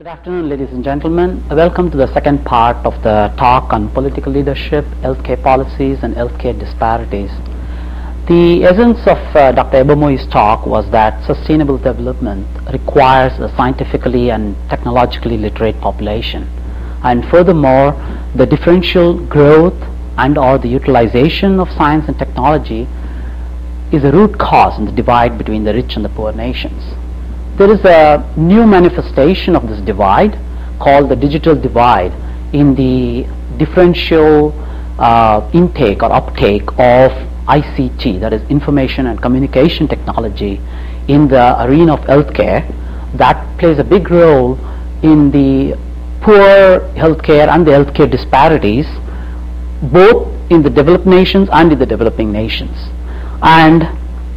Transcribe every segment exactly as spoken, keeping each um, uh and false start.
Good afternoon, ladies and gentlemen. Welcome to the second part of the talk on political leadership, healthcare policies, and healthcare disparities. The essence of uh, Doctor Ebamoi's talk was that sustainable development requires a scientifically and technologically literate population. And furthermore, the differential growth and or the utilization of science and technology is a root cause in the divide between the rich and the poor nations. There is a new manifestation of this divide called the digital divide in the differential uh, intake or uptake of I C T, that is information and communication technology, in the arena of healthcare. That plays a big role in the poor healthcare and the healthcare disparities, both in the developed nations and in the developing nations. And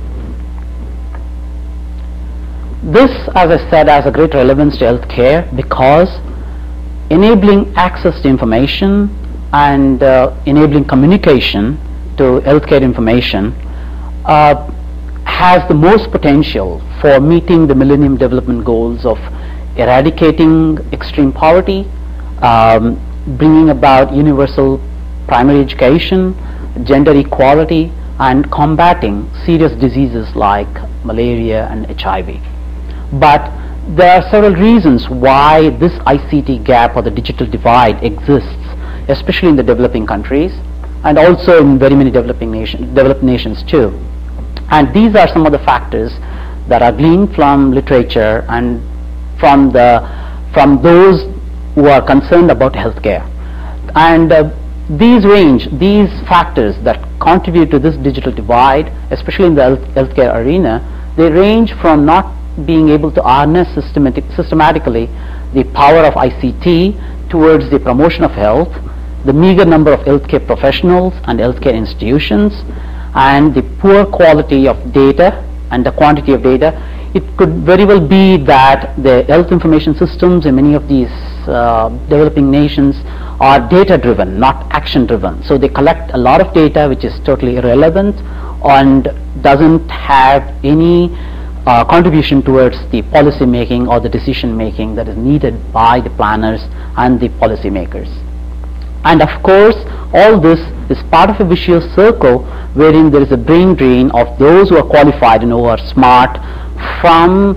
this, as I said, has a great relevance to healthcare because enabling access to information and uh, enabling communication to healthcare information uh, has the most potential for meeting the Millennium Development Goals of eradicating extreme poverty, um, bringing about universal primary education, gender equality, and combating serious diseases like malaria and H I V. But there are several reasons why this I C T gap or the digital divide exists, especially in the developing countries and also in very many developing nation, developed nations too. And these are some of the factors that are gleaned from literature and from the from those who are concerned about healthcare. And uh, these range, these factors that contribute to this digital divide, especially in the health, healthcare arena, they range from not being able to harness systematic, systematically the power of I C T towards the promotion of health, the meager number of healthcare professionals and healthcare institutions, and the poor quality of data and the quantity of data. It could very well be that the health information systems in many of these uh, developing nations are data driven, not action driven. So they collect a lot of data which is totally irrelevant and doesn't have any Uh, contribution towards the policy making or the decision making that is needed by the planners and the policy makers. And of course, all this is part of a vicious circle wherein there is a brain drain of those who are qualified and who are smart from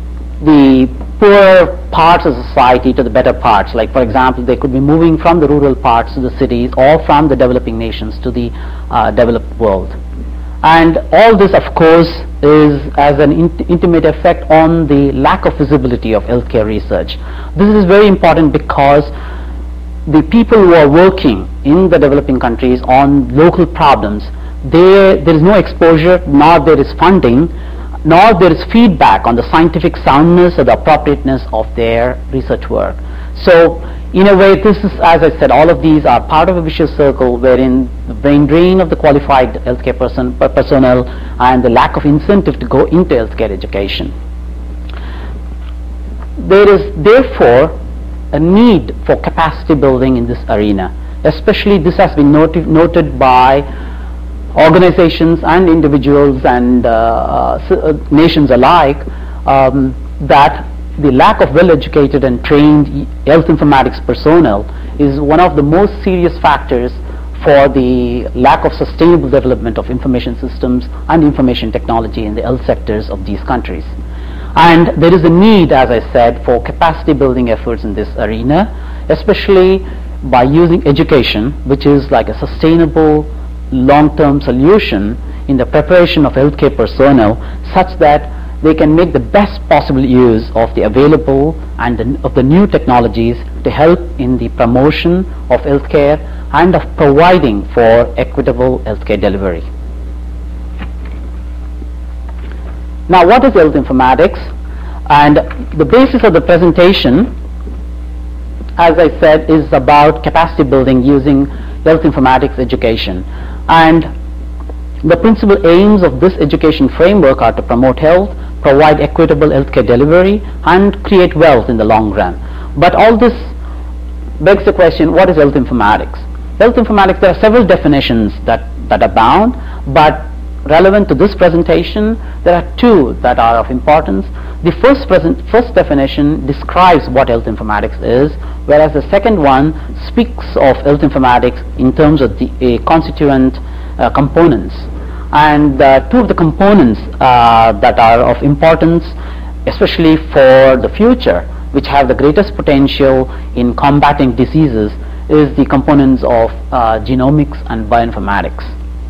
the poor parts of society to the better parts. Like, for example, they could be moving from the rural parts to the cities or from the developing nations to the uh, developed world. And all this, of course, is as an int intimate effect on the lack of visibility of healthcare research. This is very important because the people who are working in the developing countries on local problems, they, there is no exposure, nor there is funding, nor there is feedback on the scientific soundness or the appropriateness of their research work. So, in a way, this is, as I said, all of these are part of a vicious circle wherein the brain drain of the qualified healthcare person, personnel and the lack of incentive to go into healthcare education. There is therefore a need for capacity building in this arena. Especially this has been noted, noted by organizations and individuals and uh, uh, nations alike, um, that the lack of well-educated and trained health informatics personnel is one of the most serious factors for the lack of sustainable development of information systems and information technology in the health sectors of these countries. And there is a need, as I said, for capacity building efforts in this arena, especially by using education, which is like a sustainable long-term solution in the preparation of healthcare personnel, such that they can make the best possible use of the available and the, of the new technologies to help in the promotion of healthcare and of providing for equitable healthcare delivery. Now, what is health informatics? And the basis of the presentation, as I said, is about capacity building using health informatics education. And the principal aims of this education framework are to promote health, provide equitable healthcare delivery, and create wealth in the long run. But all this begs the question, what is health informatics? Health informatics, there are several definitions that, that abound, but relevant to this presentation, there are two that are of importance. The first, present, first definition describes what health informatics is, whereas the second one speaks of health informatics in terms of the uh, constituent uh, components. And uh, two of the components uh, that are of importance, especially for the future, which have the greatest potential in combating diseases, is the components of uh, genomics and bioinformatics.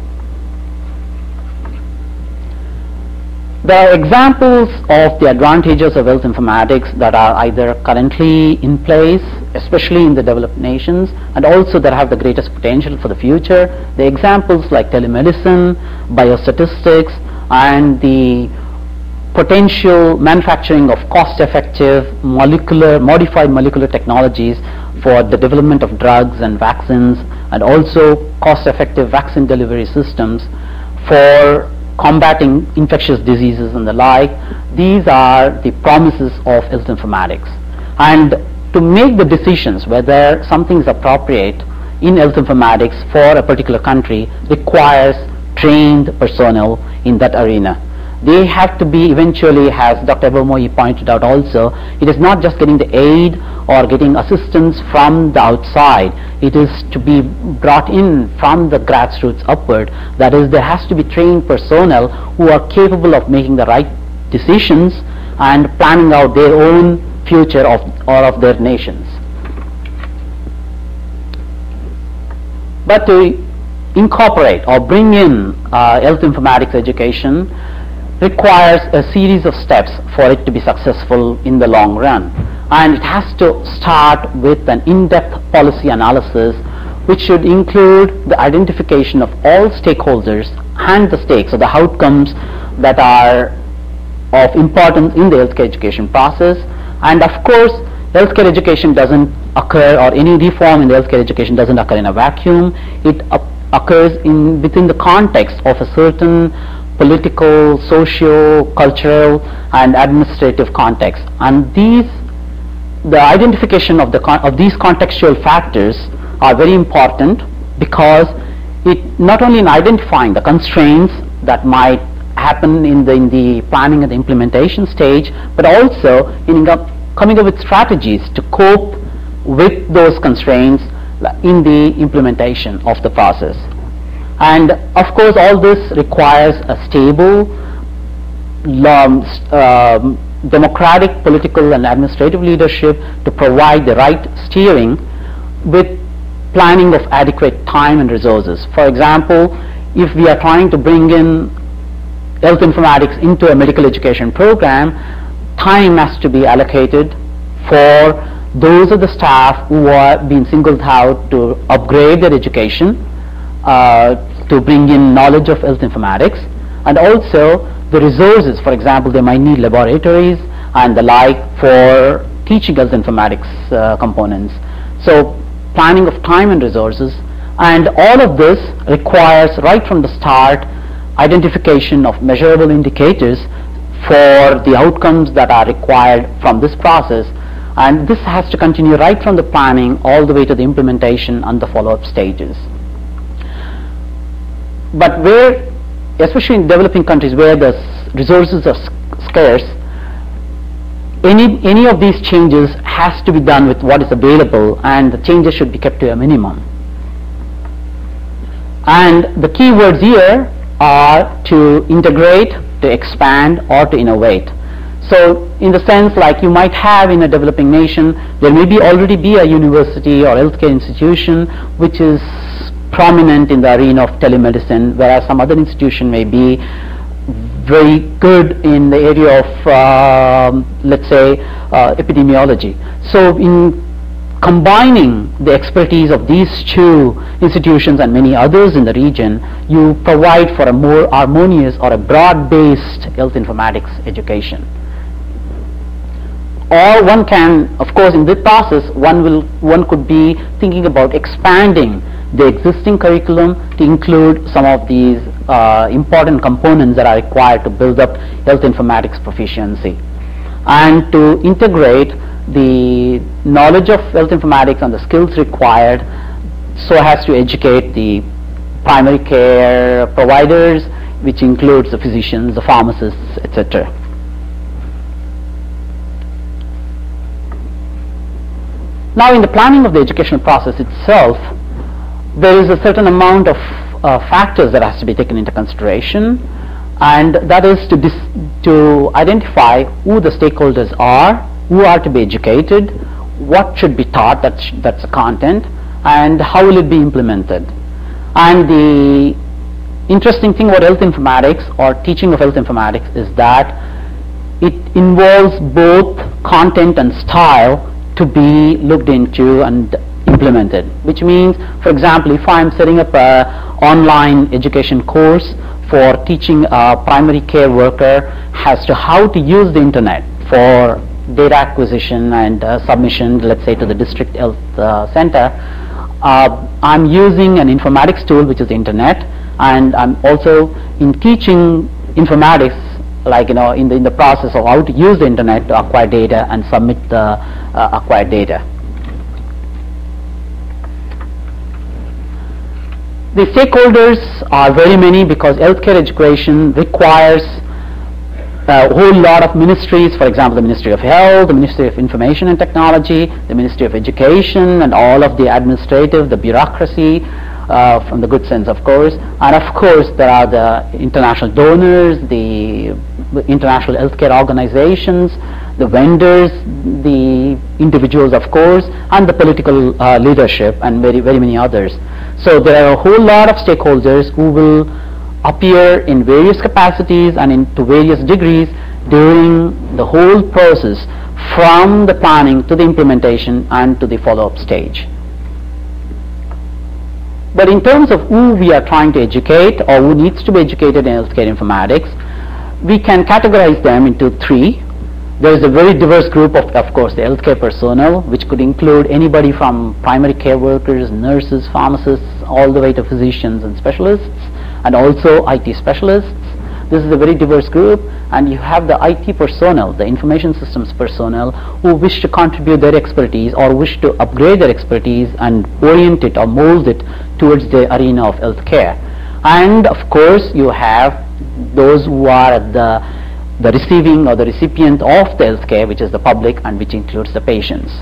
There are examples of the advantages of health informatics that are either currently in place, especially in the developed nations, and also that have the greatest potential for the future. The examples like telemedicine, biostatistics, and the potential manufacturing of cost-effective molecular, modified molecular technologies for the development of drugs and vaccines, and also cost-effective vaccine delivery systems for combating infectious diseases and the like. These are the promises of health informatics. And to make the decisions whether something is appropriate in health informatics for a particular country requires trained personnel in that arena. They have to be eventually, as Doctor Ebermoy pointed out also, it is not just getting the aid or getting assistance from the outside. It is to be brought in from the grassroots upward. That is, there has to be trained personnel who are capable of making the right decisions and planning out their own future of or of their nations. But to incorporate or bring in uh, health informatics education requires a series of steps for it to be successful in the long run. And it has to start with an in-depth policy analysis which should include the identification of all stakeholders and the stakes, or the outcomes that are of importance in the healthcare education process. And of course, healthcare education doesn't occur, or any reform in the healthcare education doesn't occur in a vacuum. It occurs in within the context of a certain political, socio, cultural, and administrative context. And these, the identification of the con of these contextual factors are very important, because it not only in identifying the constraints that might happen in the in the planning and the implementation stage, but also in coming up with strategies to cope with those constraints in the implementation of the process. And of course, all this requires a stable, um, um, democratic, political, and administrative leadership to provide the right steering with planning of adequate time and resources. For example, if we are trying to bring in health informatics into a medical education program, time has to be allocated for those of the staff who are being singled out to upgrade their education, uh, to bring in knowledge of health informatics, and also the resources. For example, they might need laboratories and the like for teaching health informatics uh, components. So planning of time and resources, and all of this requires right from the start identification of measurable indicators for the outcomes that are required from this process, and this has to continue right from the planning all the way to the implementation and the follow-up stages. But where, especially in developing countries where the resources are scarce, any any of these changes has to be done with what is available, and the changes should be kept to a minimum. And the key words here are to integrate, to expand, or to innovate. So in the sense, like you might have in a developing nation, there may be already be a university or healthcare institution which is prominent in the arena of telemedicine, whereas some other institution may be very good in the area of, um, let's say, uh, epidemiology. So in combining the expertise of these two institutions and many others in the region, you provide for a more harmonious or a broad-based health informatics education. Or one can, of course, in this process, one will, one could be thinking about expanding the existing curriculum to include some of these uh, important components that are required to build up health informatics proficiency, and to integrate the knowledge of health informatics and the skills required so as to educate the primary care providers, which includes the physicians, the pharmacists, et cetera. Now, in the planning of the educational process itself, there is a certain amount of uh, factors that has to be taken into consideration, and that is to dis to identify who the stakeholders are, who are to be educated, what should be taught, that's, that's the content, and how will it be implemented. And the interesting thing about health informatics or teaching of health informatics is that it involves both content and style to be looked into and implemented, which means, for example, if I'm setting up an online education course for teaching a primary care worker as to how to use the internet for data acquisition and uh, submission, let's say to the district health uh, center, uh, I'm using an informatics tool, which is the internet, and I'm also in teaching informatics, like you know, in the in the process of how to use the internet to acquire data and submit the uh, acquired data. The stakeholders are very many because healthcare education requires a whole lot of ministries, for example, the Ministry of Health, the Ministry of Information and Technology, the Ministry of Education, and all of the administrative, the bureaucracy, uh, from the good sense, of course. And of course, there are the international donors, the international healthcare organizations, the vendors, the individuals, of course, and the political uh, leadership, and very, very many others. So there are a whole lot of stakeholders who will appear in various capacities and in to various degrees during the whole process, from the planning to the implementation and to the follow-up stage. But in terms of who we are trying to educate or who needs to be educated in healthcare informatics, we can categorize them into three. There is a very diverse group of, of course, the healthcare personnel, which could include anybody from primary care workers, nurses, pharmacists, all the way to physicians and specialists, and also I T specialists. This is a very diverse group, and you have the I T personnel, the information systems personnel, who wish to contribute their expertise or wish to upgrade their expertise and orient it or mold it towards the arena of healthcare. And of course, you have those who are at the the receiving or the recipient of the healthcare, which is the public and which includes the patients.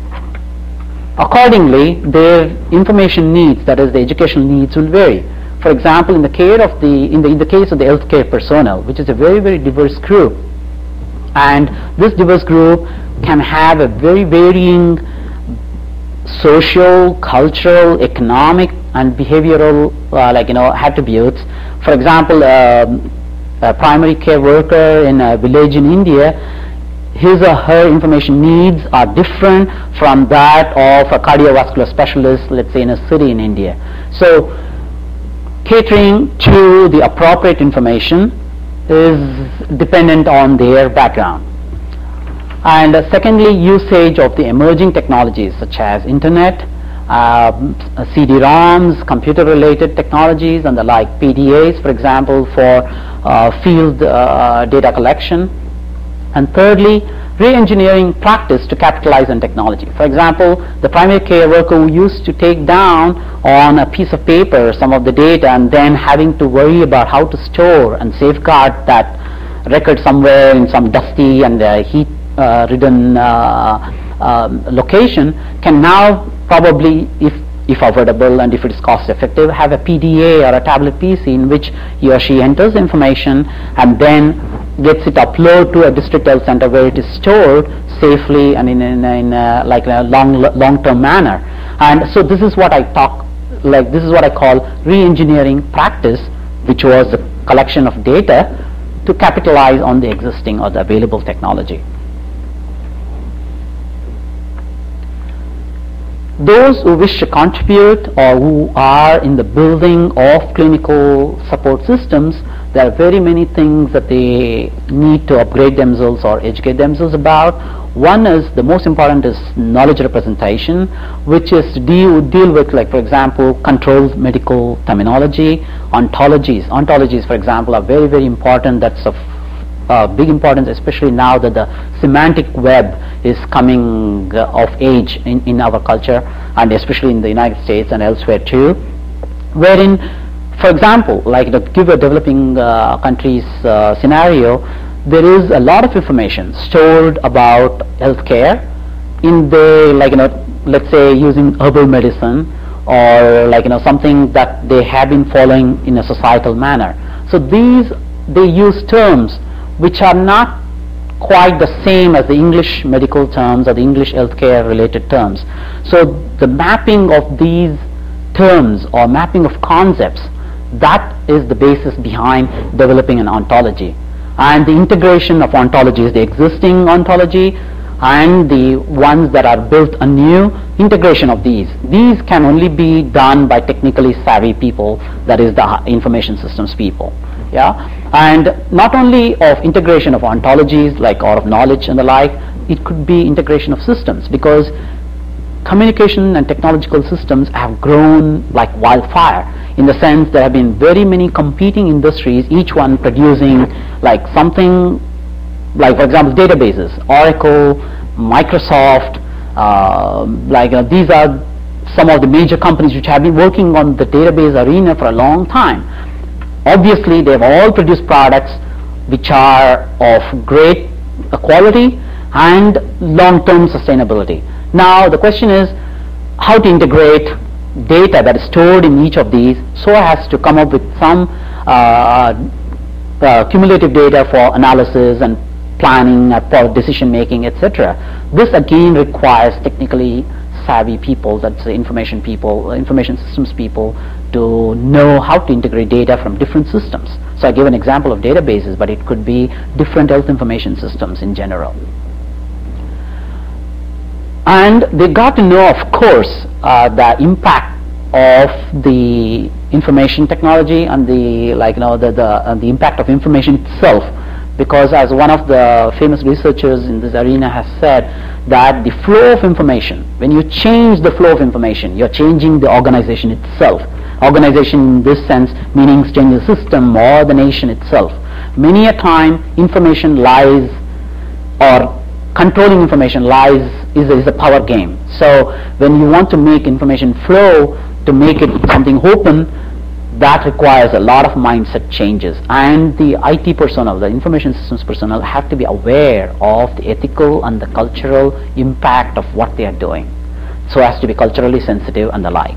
Accordingly, their information needs, that is the educational needs, will vary. For example, in the care of the in the in the case of the healthcare personnel, which is a very very diverse group, and this diverse group can have a very varying social, cultural, economic, and behavioral uh, like you know attributes. For example, um, a primary care worker in a village in India, his or her information needs are different from that of a cardiovascular specialist, let's say in a city in India. So catering to the appropriate information is dependent on their background. And uh, secondly, usage of the emerging technologies such as internet, um, C D ROMs, computer related technologies and the like, P D As for example for uh, field uh, data collection. And thirdly, re-engineering practice to capitalize on technology. For example, the primary care worker who used to take down on a piece of paper some of the data and then having to worry about how to store and safeguard that record somewhere in some dusty and uh, heat uh, ridden uh, um, location can now probably, if if affordable and if it is cost effective, have a P D A or a tablet P C in which he or she enters information and then gets it uploaded to a district health center where it is stored safely and in, in, in a, like in a long long-term manner. And so this is what I talk like this is what I call re-engineering practice, which was the collection of data to capitalize on the existing or the available technology. Those who wish to contribute or who are in the building of clinical support systems, there are very many things that they need to upgrade themselves or educate themselves about. One is, the most important is knowledge representation, which is to deal, deal with, like for example, controlled medical terminology, ontologies. Ontologies, for example, are very, very important. That's of uh, big importance, especially now that the semantic web is coming uh, of age in, in our culture, and especially in the United States and elsewhere too, wherein, for example, like to give a developing uh, countries uh, scenario, there is a lot of information stored about healthcare in the, like, you know, let's say using herbal medicine, or like, you know, something that they have been following in a societal manner. So these, they use terms which are not quite the same as the English medical terms or the English healthcare related terms. So the mapping of these terms or mapping of concepts, that is the basis behind developing an ontology. And the integration of ontologies, the existing ontology and the ones that are built anew, integration of these. These can only be done by technically savvy people, that is the information systems people. Yeah, and not only of integration of ontologies like, or of knowledge and the like, it could be integration of systems, because communication and technological systems have grown like wildfire, in the sense there have been very many competing industries, each one producing like something, like for example databases, Oracle, Microsoft, uh, like uh, these are some of the major companies which have been working on the database arena for a long time. Obviously they have all produced products which are of great quality and long-term sustainability. Now the question is how to integrate data that is stored in each of these so as to come up with some uh, uh, cumulative data for analysis and planning, uh, for decision making, et cetera. This again requires technically savvy people, that's the information people, information systems people, to know how to integrate data from different systems. So I gave an example of databases, but it could be different health information systems in general. And they got to know, of course, uh, the impact of the information technology and the, like, you know, the the, uh, the impact of information itself, because as one of the famous researchers in this arena has said, that the flow of information, when you change the flow of information, you're changing the organization itself. Organization in this sense meaning changing the system or the nation itself. Many a time information lies, or controlling information lies, is a, is a power game. So when you want to make information flow, to make it something open, that requires a lot of mindset changes, and the I T personnel, the information systems personnel, have to be aware of the ethical and the cultural impact of what they are doing, so as to be culturally sensitive and the like.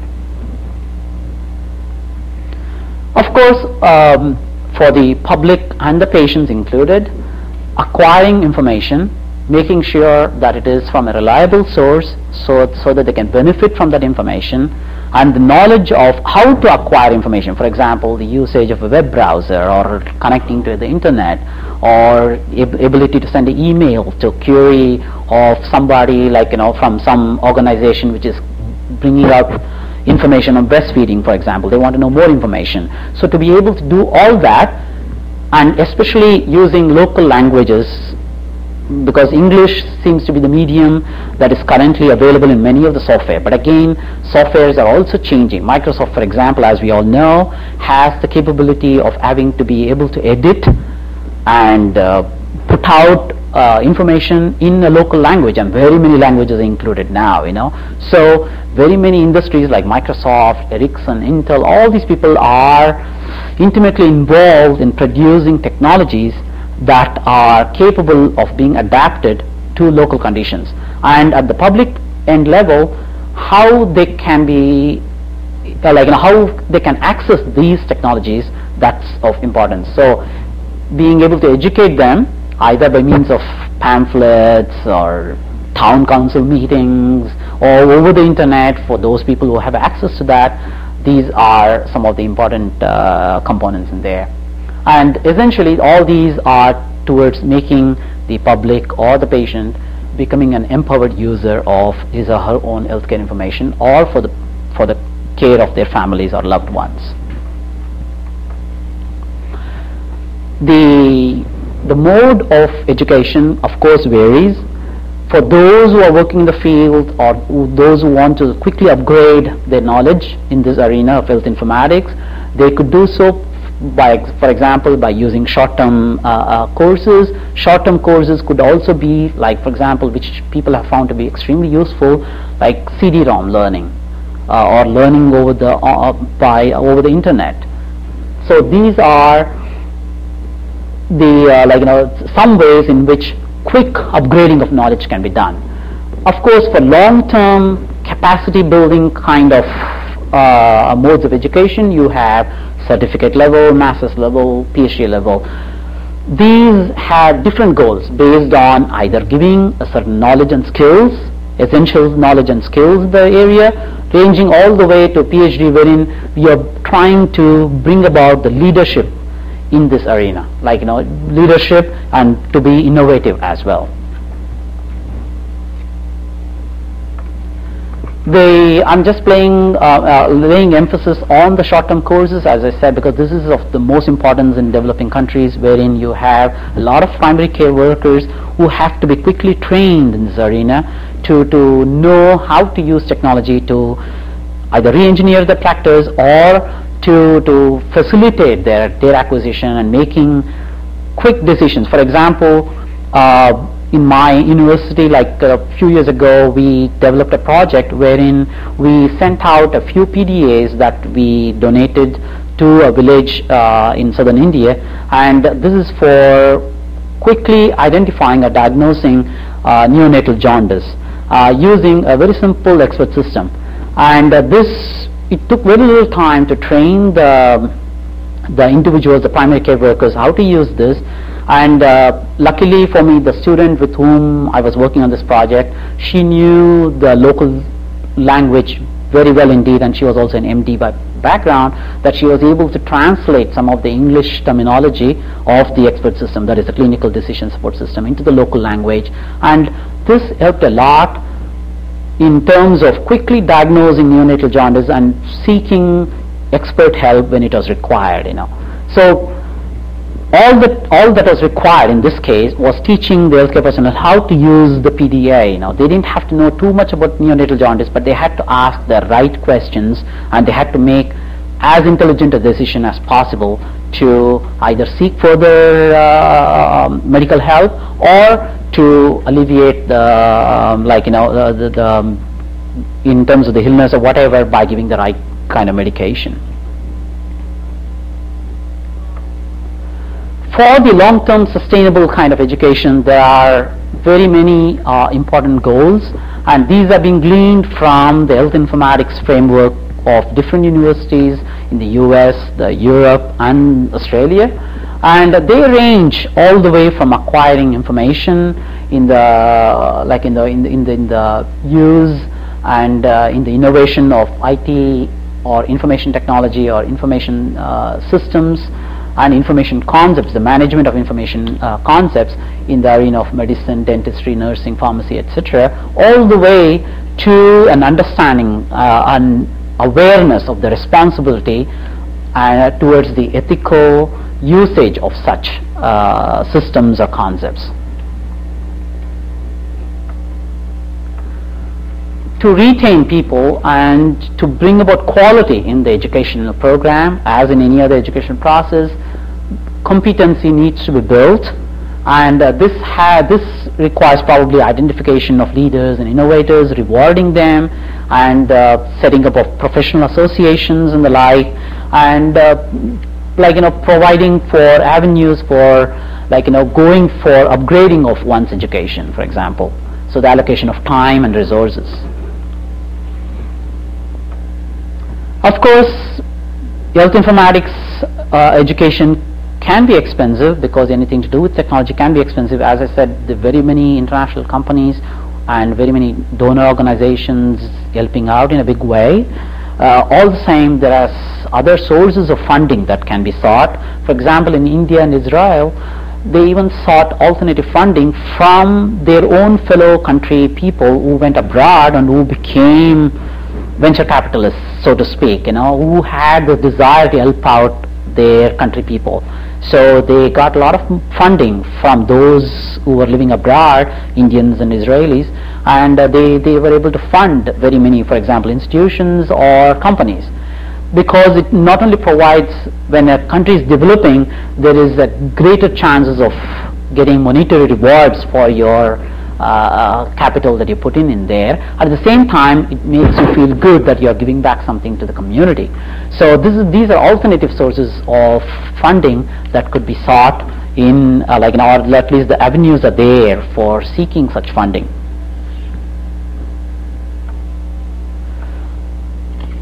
Of course, um, for the public and the patients included, acquiring information, making sure that it is from a reliable source, so, so that they can benefit from that information, and the knowledge of how to acquire information, for example, the usage of a web browser or connecting to the internet, or ab ability to send an email to a query of somebody, like, you know, from some organization which is bringing out information on breastfeeding, for example. They want to know more information. So to be able to do all that, and especially using local languages, because English seems to be the medium that is currently available in many of the software. But again, softwares are also changing. Microsoft, for example, as we all know, has the capability of having to be able to edit and uh, put out uh, information in a local language, and very many languages are included now, you know. So very many industries like Microsoft, Ericsson, Intel, all these people are intimately involved in producing technologies that are capable of being adapted to local conditions. And at the public end level, how they can be, uh, like, you know, how they can access these technologies, that's of importance. So being able to educate them either by means of pamphlets or town council meetings or over the internet, for those people who have access to that, these are some of the important uh, components in there. And essentially all these are towards making the public or the patient becoming an empowered user of his or her own healthcare information, or for the for the care of their families or loved ones. The the mode of education, of course, varies. For those who are working in the field, or who, those who want to quickly upgrade their knowledge in this arena of health informatics, they could do so by, for example, by using short-term uh, uh, courses. Short-term courses could also be, like, for example, which people have found to be extremely useful, like C D ROM learning, uh, or learning over the uh, by over the internet. So these are the uh, like you know some ways in which quick upgrading of knowledge can be done. Of course, for long-term capacity building kind of uh, modes of education, you have certificate level, master's level, PhD level. These have different goals based on either giving a certain knowledge and skills, essential knowledge and skills in the area, ranging all the way to PhD, wherein we are trying to bring about the leadership in this arena, like, you know, leadership and to be innovative as well. They, I'm just playing, uh, uh, laying emphasis on the short-term courses, as I said, because this is of the most importance in developing countries, wherein you have a lot of primary care workers who have to be quickly trained in this arena to, to know how to use technology to either re-engineer the practice or to, to facilitate their data acquisition and making quick decisions. For example, uh, in my university, like a few years ago, we developed a project wherein we sent out a few P D As that we donated to a village uh, in southern India, and this is for quickly identifying or diagnosing uh, neonatal jaundice uh, using a very simple expert system. And uh, this, it took very little time to train the, the individuals, the primary care workers, how to use this. And uh, luckily for me, the student with whom I was working on this project, she knew the local language very well indeed, and she was also an M D by background, that she was able to translate some of the English terminology of the expert system, that is the clinical decision support system, into the local language. And this helped a lot in terms of quickly diagnosing neonatal jaundice and seeking expert help when it was required, you know. So all that all that was required in this case was teaching the healthcare personnel how to use the P D A. You know, they didn't have to know too much about neonatal jaundice, but they had to ask the right questions, and they had to make as intelligent a decision as possible to either seek further uh, medical help or to alleviate the um, like you know the, the, the um, in terms of the illness or whatever, by giving the right kind of medication. For the long-term sustainable kind of education, there are very many uh, important goals, and these are being gleaned from the health informatics framework of different universities in the U S, the Europe, and Australia. And uh, they range all the way from acquiring information in the uh, like in the in the, in the, in the use and uh, in the innovation of I T or information technology or information uh, systems and information concepts, the management of information uh, concepts in the arena of medicine, dentistry, nursing, pharmacy, et cetera, all the way to an understanding uh, and awareness of the responsibility uh, towards the ethical usage of such uh, systems or concepts. To retain people and to bring about quality in the educational program, as in any other education process, competency needs to be built, and uh, this ha this requires probably identification of leaders and innovators, rewarding them, and uh, setting up of professional associations and the like, and uh, like you know providing for avenues for like you know going for upgrading of one's education, for example. So the allocation of time and resources. Of course, health informatics uh, education can be expensive, because anything to do with technology can be expensive. As I said, there are very many international companies and very many donor organizations helping out in a big way. Uh, all the same, there are other sources of funding that can be sought. For example, in India and Israel, they even sought alternative funding from their own fellow country people who went abroad and who became venture capitalists, so to speak, you know, who had the desire to help out their country people. So they got a lot of funding from those who were living abroad, Indians and Israelis, and uh, they, they were able to fund very many, for example, institutions or companies, because it not only provides, when a country is developing, there is a greater chances of getting monetary rewards for your Uh, capital that you put in in there. At the same time, it makes you feel good that you are giving back something to the community. So this is, these are alternative sources of funding that could be sought in uh, like in our, at least the avenues are there for seeking such funding.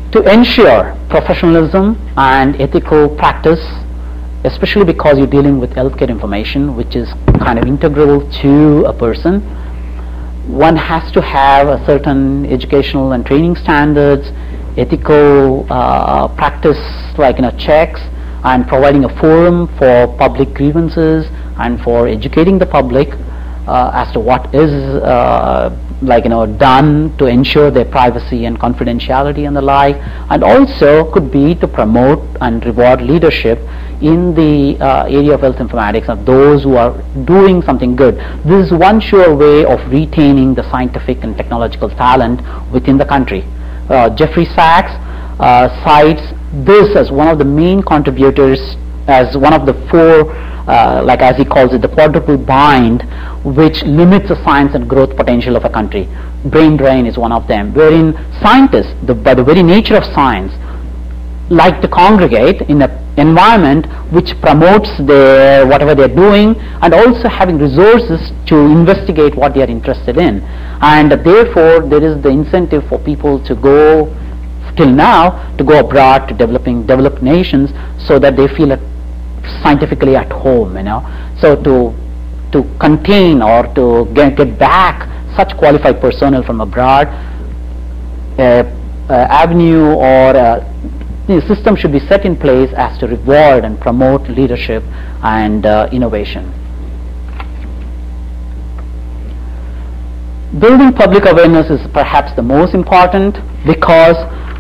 to ensure professionalism and ethical practice, especially because you're dealing with healthcare information, which is kind of integral to a person. One has to have a certain educational and training standards, ethical uh, practice, like you know checks, and providing a forum for public grievances and for educating the public uh, as to what is uh, like you know done to ensure their privacy and confidentiality and the like, and also could be to promote and reward leadership in the uh, area of health informatics of those who are doing something good. This is one sure way of retaining the scientific and technological talent within the country. Uh, Jeffrey Sachs uh, cites this as one of the main contributors, as one of the four, uh, like as he calls it, the quadruple bind, which limits the science and growth potential of a country. Brain drain is one of them, wherein scientists, the, by the very nature of science, like to congregate in an environment which promotes their whatever they're doing, and also having resources to investigate what they are interested in. And therefore there is the incentive for people to go, till now, to go abroad to developing developed nations, so that they feel at, scientifically at home, you know. So to to contain or to get, get back such qualified personnel from abroad, uh, uh, avenue or uh, the system should be set in place as to reward and promote leadership and uh, innovation. Building public awareness is perhaps the most important, because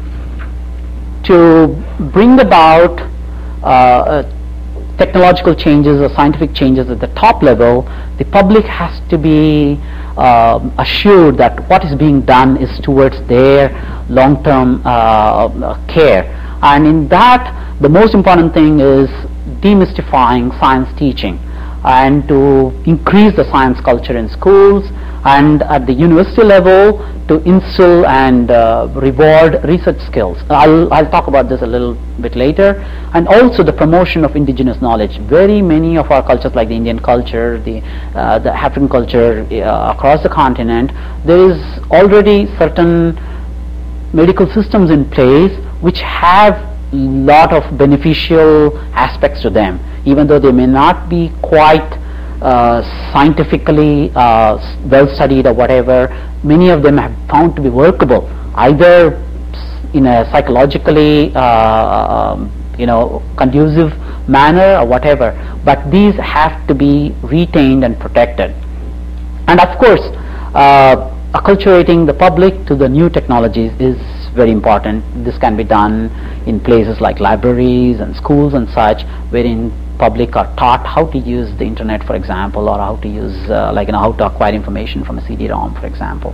to bring about uh, uh, technological changes or scientific changes at the top level, the public has to be uh, assured that what is being done is towards their long-term uh, care. And in that, the most important thing is demystifying science teaching, and to increase the science culture in schools, and at the university level to instill and uh, reward research skills. I'll, I'll talk about this a little bit later. And also the promotion of indigenous knowledge. Very many of our cultures, like the Indian culture, the, uh, the African culture uh, across the continent, there is already certain medical systems in place which have lot of beneficial aspects to them, even though they may not be quite uh, scientifically uh, well studied or whatever. Many of them have found to be workable, either in a psychologically uh, um, you know conducive manner or whatever, but these have to be retained and protected. And of course, uh, acculturating the public to the new technologies is very important. This can be done in places like libraries and schools and such, wherein public are taught how to use the internet, for example, or how to use uh, like you know how to acquire information from a C D ROM, for example.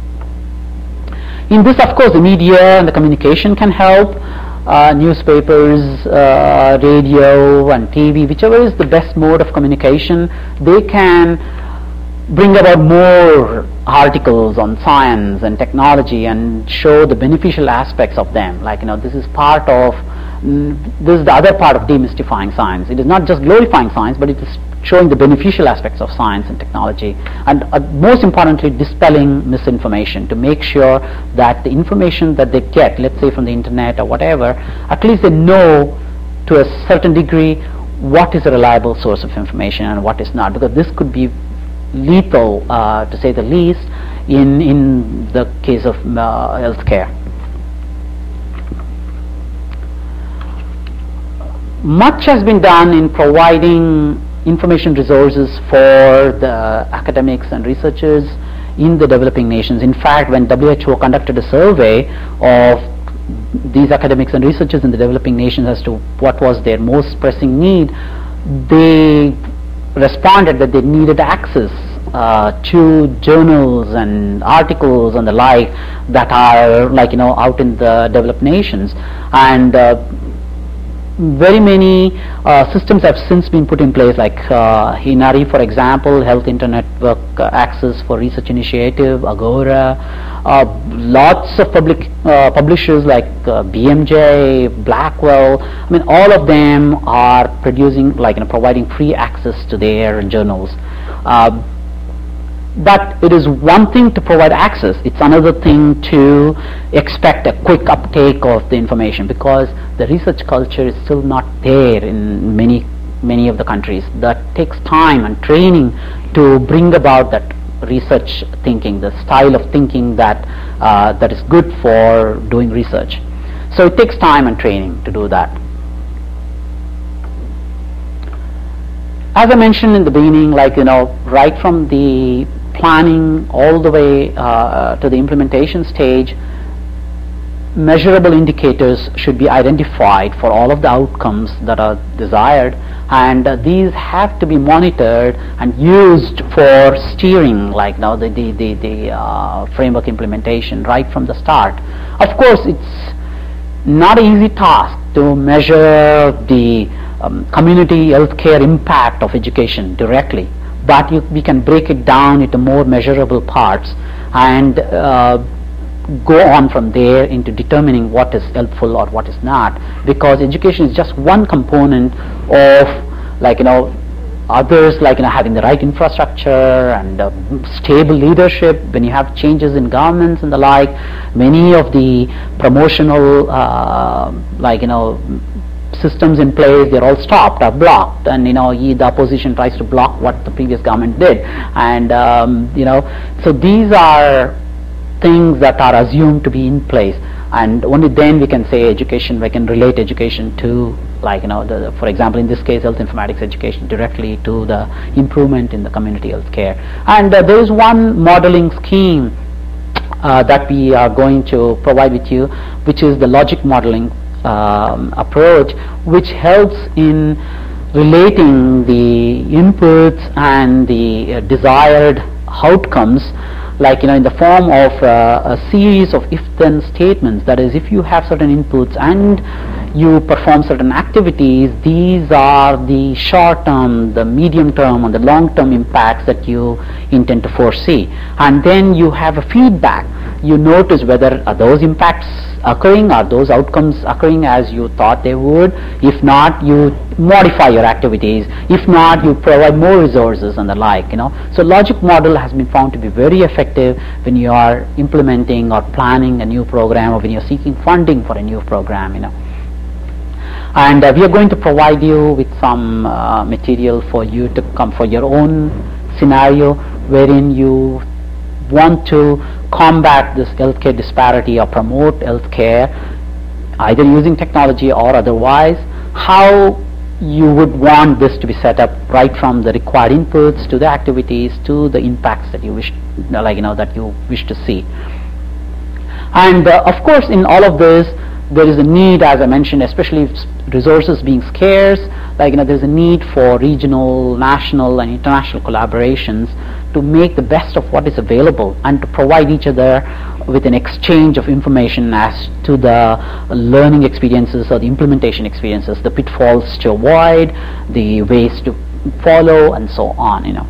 In this, of course, the media and the communication can help. Uh, newspapers, uh, radio and T V, whichever is the best mode of communication, they can bring about more articles on science and technology and show the beneficial aspects of them. Like you know, this is part of mm, this is the other part of demystifying science. It is not just glorifying science, but it is showing the beneficial aspects of science and technology, and uh, most importantly, dispelling misinformation, to make sure that the information that they get, let's say from the internet or whatever, at least they know to a certain degree what is a reliable source of information and what is not, because this could be lethal, uh, to say the least, in in the case of uh, healthcare. Much has been done in providing information resources for the academics and researchers in the developing nations. In fact, when W H O conducted a survey of these academics and researchers in the developing nations as to what was their most pressing need, they responded that they needed access uh, to journals and articles and the like that are like you know out in the developed nations. And uh, very many uh, systems have since been put in place, like uh, HINARI, for example, Health Internet Network uh, Access for Research Initiative, Agora, uh, lots of public uh, publishers like uh, B M J, Blackwell. I mean, all of them are producing, like you know, providing free access to their journals. Uh, But it is one thing to provide access, it's another thing to expect a quick uptake of the information, because the research culture is still not there in many many of the countries. That takes time and training to bring about that research thinking, the style of thinking that uh, that is good for doing research. So it takes time and training to do that. As I mentioned in the beginning, like, you know, right from the planning all the way uh, to the implementation stage, measurable indicators should be identified for all of the outcomes that are desired, and uh, these have to be monitored and used for steering, like now the the the, the uh, framework implementation right from the start. Of course, it's not an easy task to measure the um, community healthcare impact of education directly, but you, we can break it down into more measurable parts and uh, go on from there into determining what is helpful or what is not, because education is just one component of, like, you know, others, like, you know, having the right infrastructure and uh, stable leadership. When you have changes in governments and the like, many of the promotional uh, like, you know, systems in place, they're all stopped or blocked, and, you know, the opposition tries to block what the previous government did, and um, you know, so these are things that are assumed to be in place, and only then we can say education, we can relate education to, like, you know, the, for example, in this case, health informatics education directly to the improvement in the community health care. And uh, there is one modeling scheme uh, that we are going to provide with you, which is the logic modeling Um, approach, which helps in relating the inputs and the uh, desired outcomes, like, you know, in the form of uh, a series of if-then statements. That is, if you have certain inputs and you perform certain activities, these are the short-term, the medium-term, and the long-term impacts that you intend to foresee. And then you have a feedback. You notice whether are those impacts occurring, are those outcomes occurring as you thought they would. If not, you modify your activities. If not, you provide more resources and the like, you know. So logic model has been found to be very effective when you are implementing or planning a new program, or when you're seeking funding for a new program, you know. And uh, we are going to provide you with some uh, material for you to come for your own scenario, wherein you want to combat this healthcare disparity or promote healthcare, either using technology or otherwise, how you would want this to be set up, right from the required inputs to the activities to the impacts that you wish, like, you know, that you wish to see. And uh, of course, in all of this, there is a need, as I mentioned, especially resources being scarce, like, you know, there's a need for regional, national, and international collaborations to make the best of what is available and to provide each other with an exchange of information as to the learning experiences or the implementation experiences, the pitfalls to avoid, the ways to follow, and so on, you know.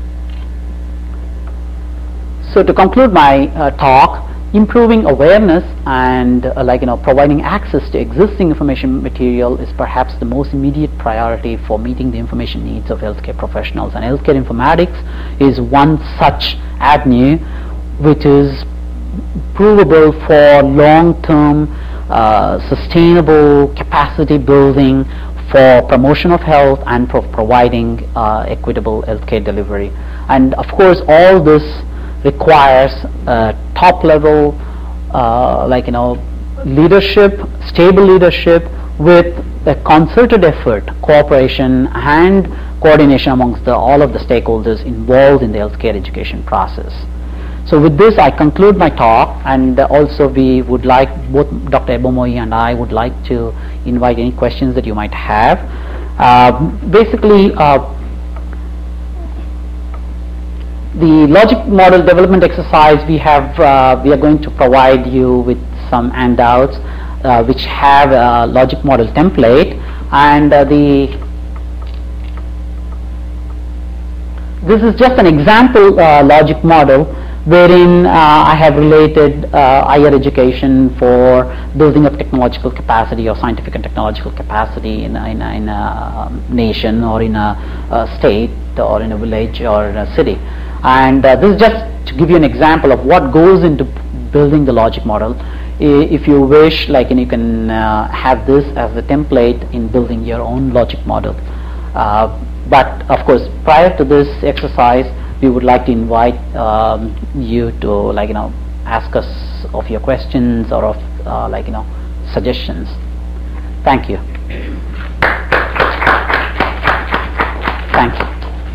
So to conclude my uh, talk, improving awareness and uh, like, you know, providing access to existing information material is perhaps the most immediate priority for meeting the information needs of healthcare professionals, and healthcare informatics is one such avenue which is provable for long-term uh, sustainable capacity building for promotion of health and for providing uh, equitable healthcare delivery. And of course, all this requires uh, top level uh, like, you know, leadership, stable leadership with a concerted effort, cooperation and coordination amongst the, all of the stakeholders involved in the healthcare education process. So with this, I conclude my talk, and uh, also we would like, both Doctor Ebomoyi and I would like to invite any questions that you might have. Uh, basically, uh, the logic model development exercise, we have uh, we are going to provide you with some handouts uh, which have a logic model template, and uh, the this is just an example uh, logic model wherein uh, I have related uh, higher education for building up technological capacity or scientific and technological capacity in a, in a, in a nation or in a, a state or in a village or in a city. And uh, this is just to give you an example of what goes into building the logic model. I- If you wish, like, and you can uh, have this as a template in building your own logic model. Uh, but of course, prior to this exercise, we would like to invite um, you to, like, you know, ask us of your questions or of uh, like, you know, suggestions. Thank you. Thank you.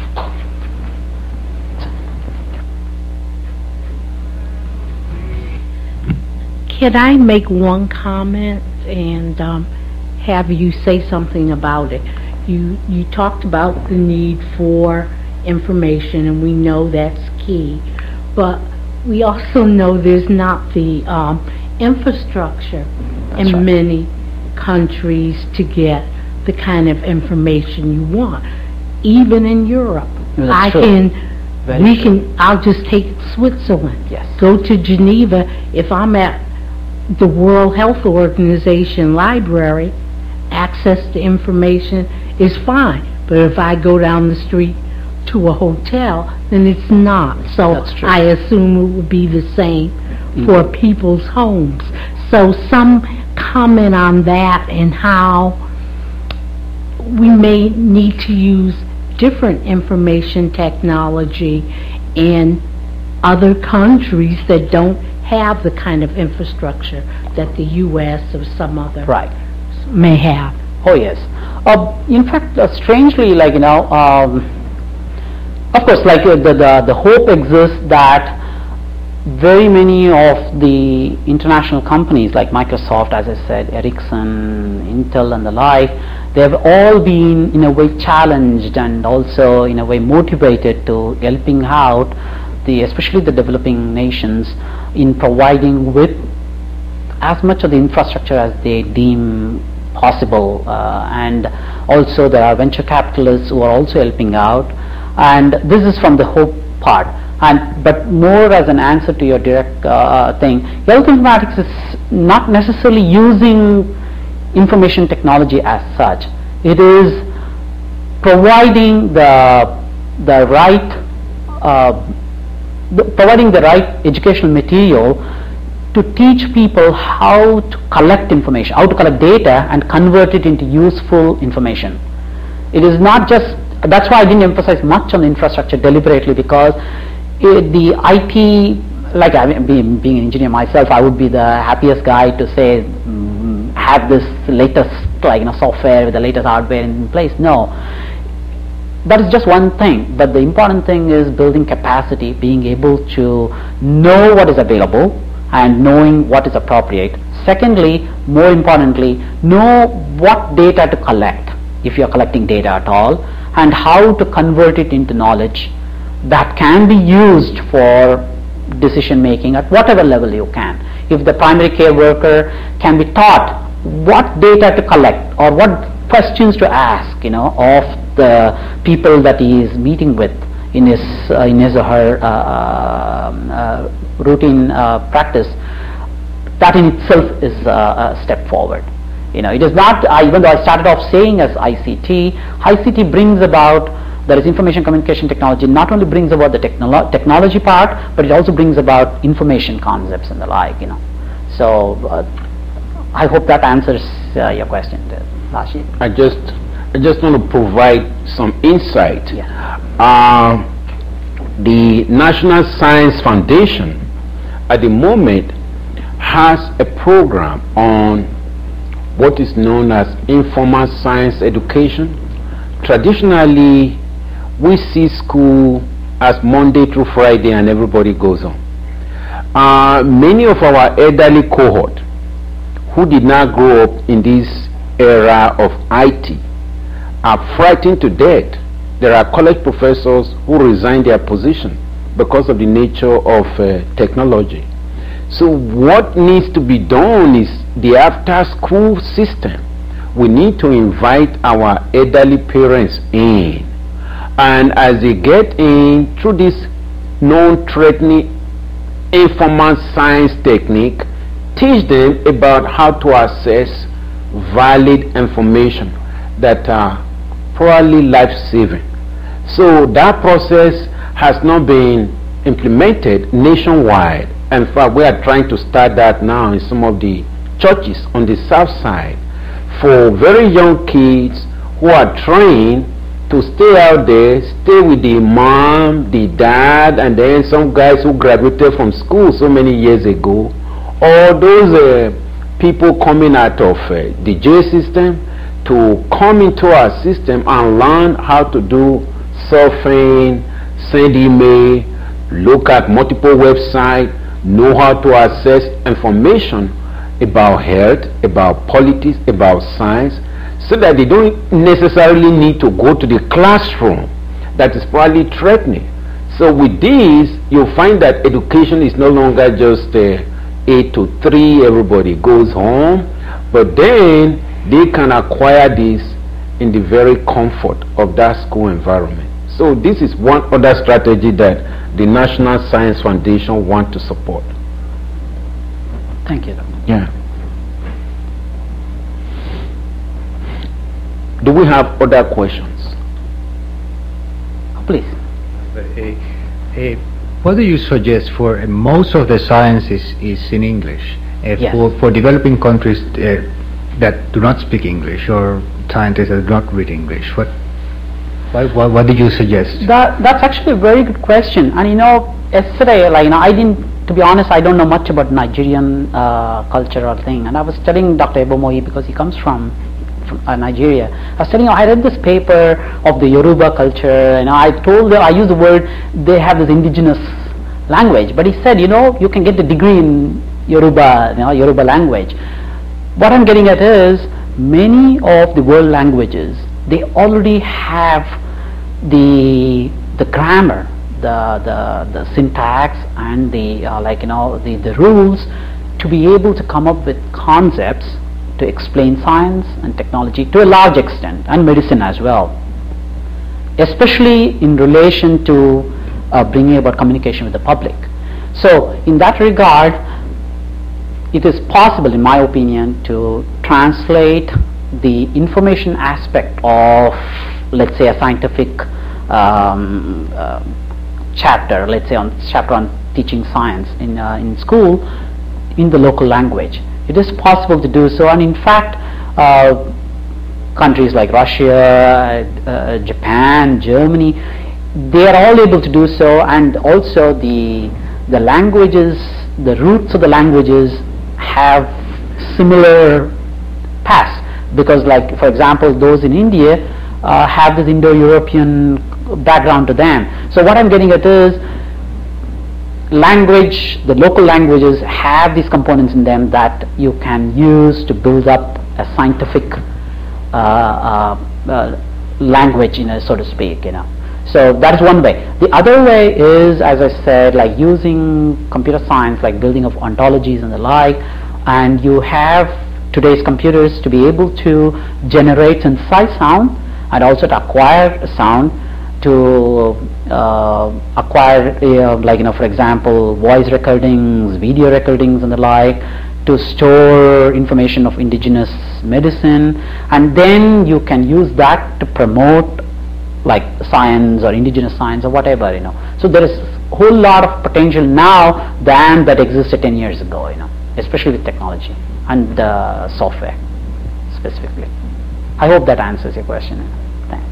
Can I make one comment and um, have you say something about it? You you talked about the need for information, and we know that's key, but we also know there's not the um, infrastructure That's in right. many countries to get the kind of information you want. Even in Europe, That's I true. can. Very we true. can. I'll just take Switzerland. Yes. Go to Geneva. If I'm at the World Health Organization library, access to information is fine. But if I go down the street to a hotel, then it's not. So That's true. I assume it would be the same Mhm. for people's homes. So some comment on that and how we may need to use different information technology in other countries that don't have the kind of infrastructure that the U S or some other Right. may have. Oh yes. Uh, in fact, uh, strangely, like, you know, um, of course, like uh, the, the the hope exists that very many of the international companies like Microsoft, as I said, Ericsson, Intel, and the like, they have all been in a way challenged and also in a way motivated to helping out the, especially the developing nations, in providing with as much of the infrastructure as they deem possible, uh, and also there are venture capitalists who are also helping out, and this is from the hope part. And but more as an answer to your direct uh, thing, health informatics is not necessarily using information technology as such. It is providing the the right uh, the, providing the right educational material to teach people how to collect information, how to collect data and convert it into useful information. It is not just, that's why I didn't emphasize much on the infrastructure deliberately, because it, the I T, like I mean, being, being an engineer myself, I would be the happiest guy to say, mm, have this latest, like, you know, software with the latest hardware in place. No. That is just one thing, but the important thing is building capacity, being able to know what is available and knowing what is appropriate. Secondly, more importantly, know what data to collect, if you are collecting data at all, and how to convert it into knowledge that can be used for decision making at whatever level you can. If the primary care worker can be taught what data to collect or what questions to ask, you know, of the people that he is meeting with in his uh, in his or her uh, uh, routine uh, practice, that in itself is uh, a step forward. You know, it is not, uh, even though I started off saying as I C T, I C T brings about, there is information communication technology, not only brings about the technolo technology part, but it also brings about information concepts and the like, you know. So uh, I hope that answers uh, your question, Rashid. I just, I just want to provide some insight. Yeah. Uh, the National Science Foundation at the moment has a program on what is known as informal science education. Traditionally, we see school as Monday through Friday and everybody goes on. Uh, many of our elderly cohort who did not grow up in this era of I T are frightened to death. There are college professors who resign their position because of the nature of uh, technology. So what needs to be done is the after-school system. We need to invite our elderly parents in, and as they get in through this non-threatening informal science technique, teach them about how to access valid information that are probably life-saving. So that process has not been implemented nationwide. In fact, we are trying to start that now in some of the churches on the south side for very young kids who are trained to stay out there, stay with the mom, the dad, and then some guys who graduated from school so many years ago, or those uh, people coming out of uh, the jail system to come into our system and learn how to do surfing, send email, look at multiple websites, know how to access information about health, about politics, about science, so that they don't necessarily need to go to the classroom that is probably threatening. So with this, you'll find that education is no longer just uh, eight to three, everybody goes home, but then they can acquire this in the very comfort of that school environment. So this is one other strategy that the National Science Foundation want to support. Thank you. Yeah. Do we have other questions? Oh, please. Uh, uh, what do you suggest for uh, most of the science is, is in English? Uh, Yes. for, for developing countries uh, that do not speak English, or scientists that do not read English, what, what, what, what do you suggest? That, that's actually a very good question. And you know, yesterday, like, you know, I didn't, to be honest, I don't know much about Nigerian uh, culture or thing. And I was telling Doctor Ebomoyi, because he comes from, from uh, Nigeria, I was telling him, I read this paper of the Yoruba culture, and I told them, I used the word, they have this indigenous language. But he said, you know, you can get the degree in Yoruba, you know, Yoruba language. What I'm getting at is, many of the world languages, they already have the the grammar, the the, the syntax, and the uh, like you know the, the rules to be able to come up with concepts to explain science and technology to a large extent, and medicine as well, especially in relation to uh, bringing about communication with the public. So in that regard, it is possible, in my opinion, to translate the information aspect of, let's say, a scientific um, uh, chapter, let's say on chapter on teaching science in uh, in school, in the local language. It is possible to do so, and in fact, uh, countries like Russia, uh, Japan, Germany, they are all able to do so, and also the the languages, the roots of the languages have similar paths, because, like, for example, those in India uh, have this Indo-European background to them. So what I'm getting at is, language, the local languages have these components in them that you can use to build up a scientific uh, uh, uh, language, you know, so to speak, you know. So that is one way. The other way is, as I said, like using computer science, like building of ontologies and the like, and you have today's computers to be able to generate synthesize sound and also to acquire a sound, to uh, acquire, uh, like, you know, for example, voice recordings, video recordings and the like, to store information of indigenous medicine, and then you can use that to promote like science or indigenous science or whatever, you know. So there is a whole lot of potential now than that existed ten years ago, you know, especially with technology and uh, software specifically. I hope that answers your question. Thanks.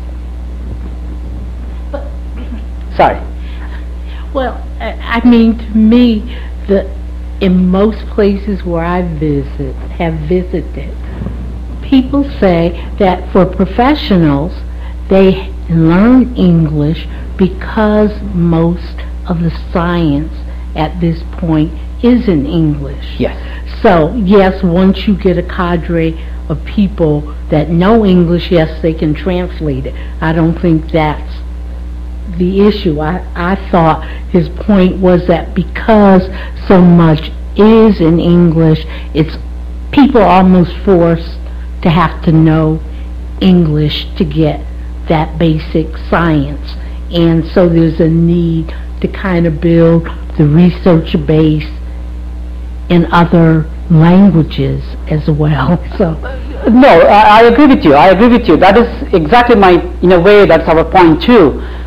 Sorry. Well, I I mean, to me, the in most places where I visit, have visited, people say that for professionals, they learn English because most of the science at this point is in English. Yes. So, yes, once you get a cadre of people that know English, yes, they can translate it. I don't think that's the issue. I, I thought his point was that because so much is in English, it's people are almost forced to have to know English to get that basic science, and so there's a need to kind of build the research base in other languages as well. So no, I, I agree with you. I agree with you. That is exactly my, in a way, that's our point too.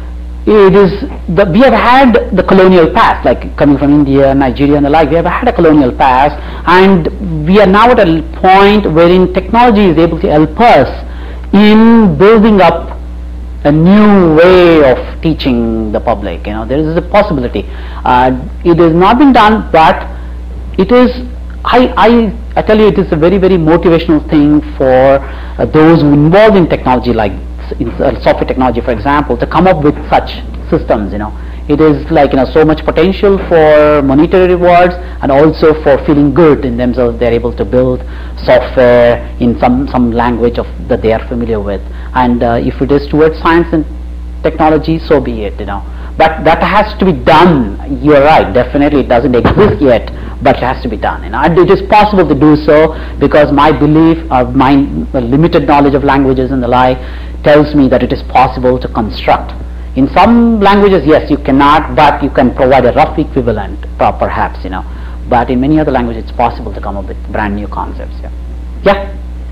it is the, we have had the colonial past, like coming from India, Nigeria and the like. We have had a colonial past, and we are now at a point wherein technology is able to help us in building up a new way of teaching the public. You know, there is a possibility. Uh, it has not been done, but it is. I, I, I tell you, it is a very, very motivational thing for uh, those who involved in technology, like in uh, software technology, for example, to come up with such systems. You know, it is like, you know, so much potential for monetary rewards and also for feeling good in themselves. They're able to build software in some some language of that they are familiar with. And uh, if it is towards science and technology, so be it. You know, but that has to be done. You're right. Definitely, it doesn't exist yet, but it has to be done. You know, and it is possible to do so because my belief, or my limited knowledge of languages and the like, tells me that it is possible to construct. In some languages, yes, you cannot, but you can provide a rough equivalent, perhaps. You know, but in many other languages, it's possible to come up with brand new concepts. Yeah. Yeah.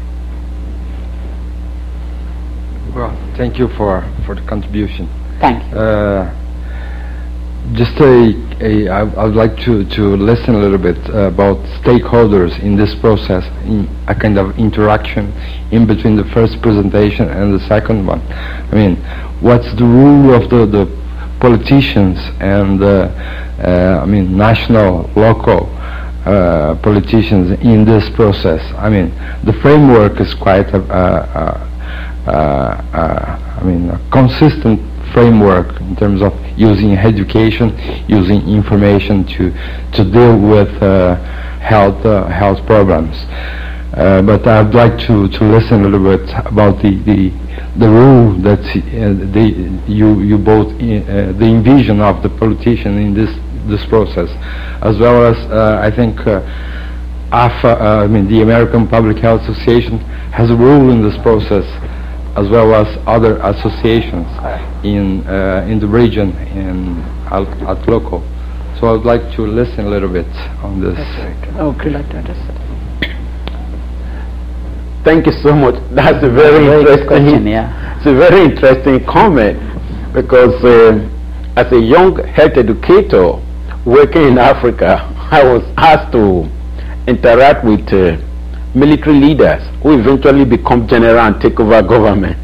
Well, thank you for for the contribution. Thank you. Uh, just a, a I, I would like to, to listen a little bit uh, about stakeholders in this process, in a kind of interaction in between the first presentation and the second one. I mean, what's the role of the, the politicians and uh, uh, I mean national, local uh, politicians in this process? I mean, the framework is quite a, a, a, a, a I mean a consistent framework in terms of using education, using information to to deal with uh, health uh, health problems. Uh, but I'd like to, to listen a little bit about the the, the role that uh, the you you both uh, the envision of the politician in this this process, as well as uh, I think uh, A F A, uh, I mean the American Public Health Association has a role in this process, as well as other associations in uh, in the region and at, at local. So I would like to listen a little bit on this. Oh, could you like to address it? Thank you so much. That's a very, very interesting question, yeah. It's a very interesting comment, because uh, as a young health educator working in Africa, I was asked to interact with uh, military leaders who eventually become general and take over government.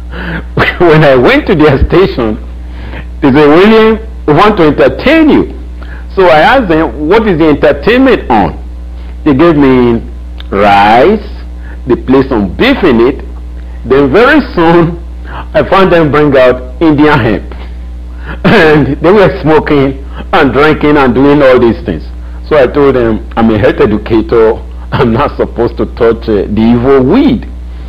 When I went to their station, they said, "William, we want to entertain you." So I asked them, "What is the entertainment on?" They gave me rice, they placed some beef in it. Then very soon, I found them bring out Indian hemp. And they were smoking and drinking and doing all these things. So I told them, I'm a health educator, I'm not supposed to touch uh, the evil weed.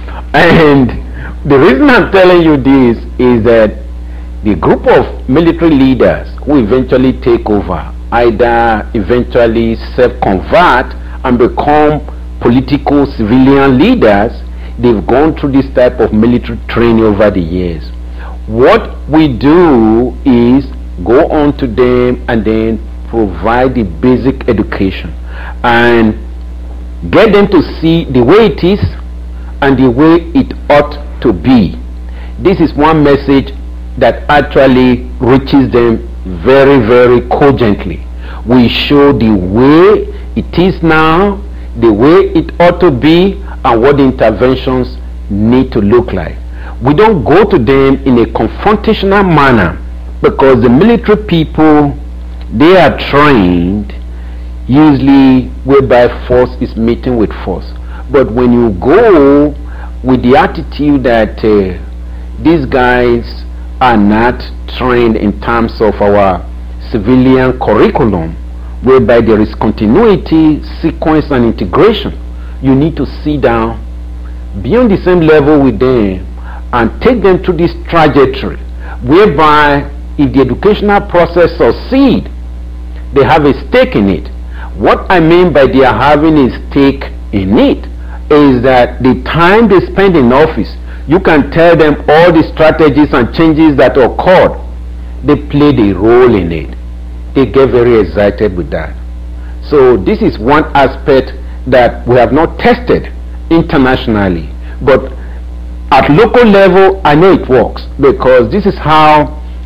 And the reason I'm telling you this is that the group of military leaders who eventually take over, either eventually self-convert and become political civilian leaders, they've gone through this type of military training over the years. What we do is go on to them and then provide the basic education and get them to see the way it is and the way it ought to be. This is one message that actually reaches them very, very cogently. We show the way it is now, the way it ought to be, and what the interventions need to look like. We don't go to them in a confrontational manner, because the military people, they are trained usually whereby force is meeting with force. But when you go with the attitude that uh, these guys are not trained in terms of our civilian curriculum, whereby there is continuity, sequence and integration, you need to sit down, be on the same level with them, and take them through this trajectory, whereby if the educational process succeeds, they have a stake in it. What I mean by they are having a stake in it is that the time they spend in office, you can tell them all the strategies and changes that occurred. They played a role in it. They get very excited with that. So this is one aspect that we have not tested internationally, but at local level I know it works, because this is how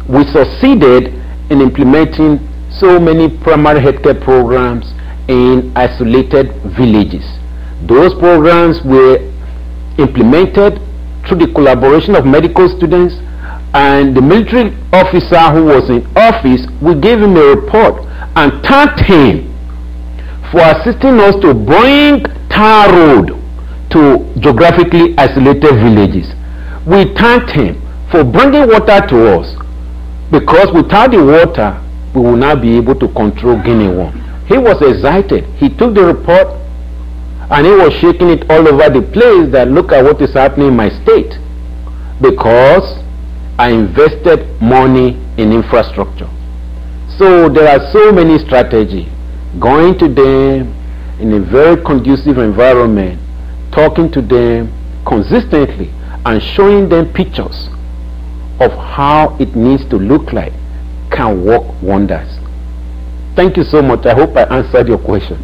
we succeeded in implementing so many primary healthcare programs in isolated villages. Those programs were implemented through the collaboration of medical students, and the military officer who was in office, we gave him a report and thanked him for assisting us to bring tar road to geographically isolated villages. We thanked him for bringing water to us, because without the water we will not be able to control Guinea worm. He was excited. He took the report and he was shaking it all over the place that look at what is happening in my state, because I invested money in infrastructure. So there are so many strategies. Going to them in a very conducive environment, talking to them consistently and showing them pictures of how it needs to look like can work wonders. Thank you so much. I hope I answered your question.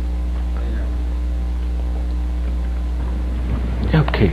Okay.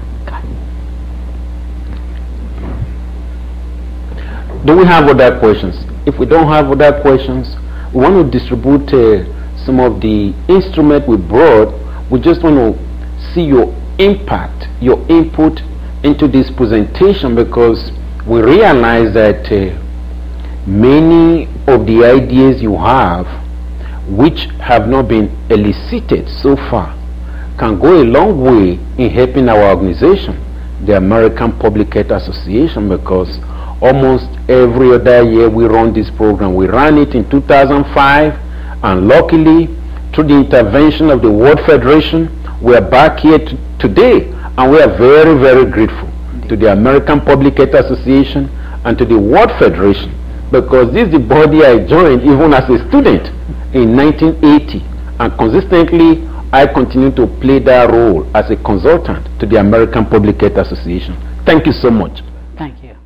Do we have other questions? If we don't have other questions, we want to distribute uh, some of the instrument we brought. We just want to see your impact, your input into this presentation, because we realize that uh, many of the ideas you have, which have not been elicited so far, can go a long way in helping our organization, the American Public Health Association, because almost every other year we run this program. We ran it in two thousand five, and luckily, through the intervention of the World Federation, we are back here today, and we are very, very grateful to the American Public Health Association and to the World Federation, because this is the body I joined even as a student in nineteen eighty, and consistently I continue to play that role as a consultant to the American Public Health Association. Thank you so much. Thank you.